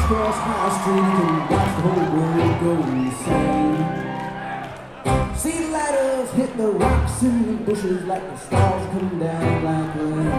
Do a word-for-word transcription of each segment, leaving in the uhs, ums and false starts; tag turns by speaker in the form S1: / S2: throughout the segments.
S1: crisscross High Street, you can watch the whole world go insane. See the lighters hit the rocks in the bushes like the stars come down like rain.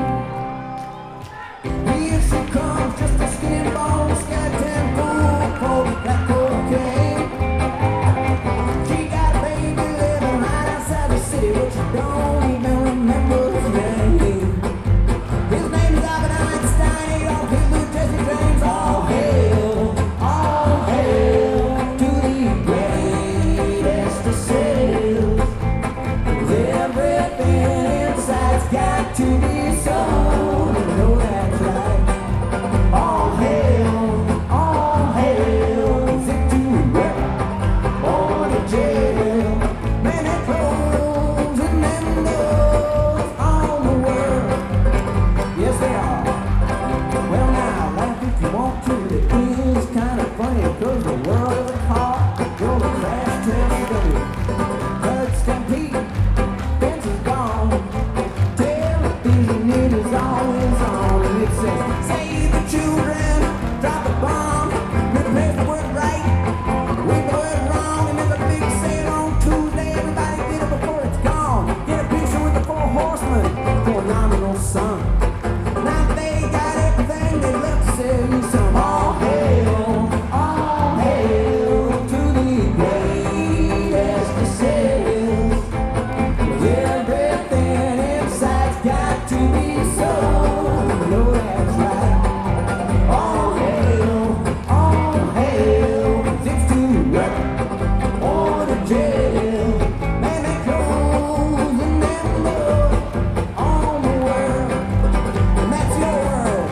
S1: Here she comes, just a skinny bone, skeleton fool for the black cocaine. She got a baby living right outside the city, but she don't even remember his name. His name is Albert Einstein, Adolf Hitler, Jesse James. All hail, all hail to the greatest of sails. Everything inside's got to be sold, you know that's right. All hail, all hail, zip to work or to jail. Man, they're closing them doors on the world. Yes, they are. Well, now, laugh if you want to. It is kind of funny because the world is a car. You're the crash test dummy. Third stampede, fence is gone. Television, it is always on. And it says, save the children, drop the bomb. Replace the word right with the word wrong. And there's a big sale on Tuesday. Everybody get it before it's gone. Get a picture with the four horsemen for a nominal sum. Now they got everything they love to sell you some. All hail, all hail to the greatest of sales. Everything inside's got to be sold. You know that's right. All hail, all hail, zips to work or to jail. Man, they closing them doors on the world, and that's your world.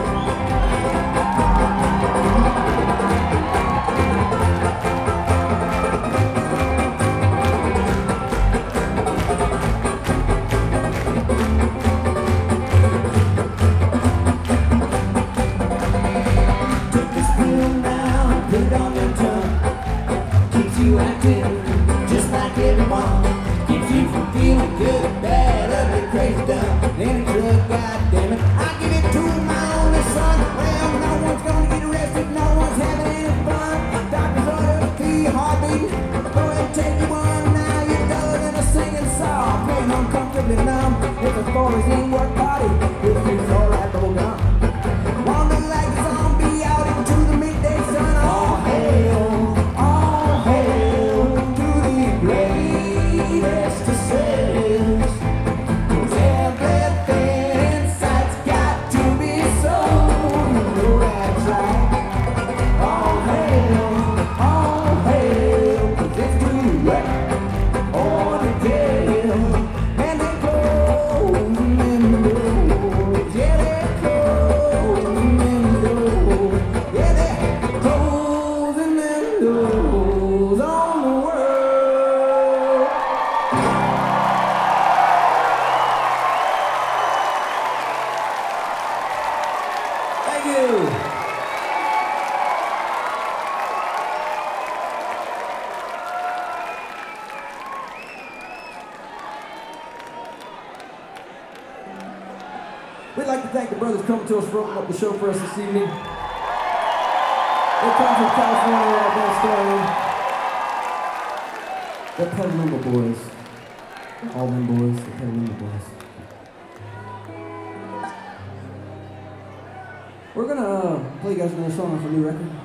S1: Took this pill now and put it on your tongue. Keeps you active just like everyone. Keeps you from feeling good, bad, ugly, crazy, dumb. Any drug, goddammit, I give it to my only son. Well, no one's gonna get arrested, no one's having any fun. Doctors order to feel your heartbeat. Go ahead and take you one. Now you're duller than a singing saw. Playing uncomfortably numb. If the stories ain't work party, it feels alright, but we're gone. Wander like a zombie out into the midday sun. All hail, all hail to the greatest of sales. 'Cause everything inside's got to be sold. You know that's right. All hail, all hail, 'cause it's to work or to jail. And they closing them doors. Yeah, they're closing them doors. Yeah, they're closing them doors on the world. Thank you. We'd like to thank the brothers coming to us for opening up the show for us this evening. They come from California, right down Sterling. They're Petaluma boys. All them boys, the Petaluma boys. We're gonna uh, play you guys another song off a new record.